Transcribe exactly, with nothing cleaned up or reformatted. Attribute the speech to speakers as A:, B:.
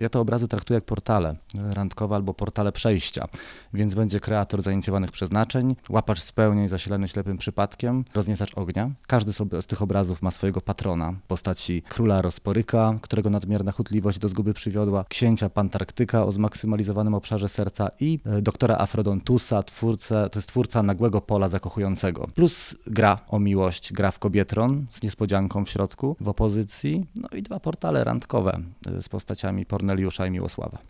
A: Ja te obrazy traktuję jak portale randkowe albo portale przejścia, więc będzie kreator zainicjowanych przeznaczeń, łapacz spełnień zasilany ślepym przypadkiem, rozniesacz ognia. Każdy z tych obrazów ma swojego patrona w postaci króla Rosporyka, którego nadmierna chutliwość do zguby przywiodła, księcia Pantarktyka o zmaksymalizowanym obszarze serca i doktora Afrodontusa, twórcę, to jest twórca nagłego pola zakochującego. Plus gra o miłość, gra w Kobietron z niespodzianką w środku, w opozycji, no i dwa portale randkowe z postaciami Porneliusza i Miłosława.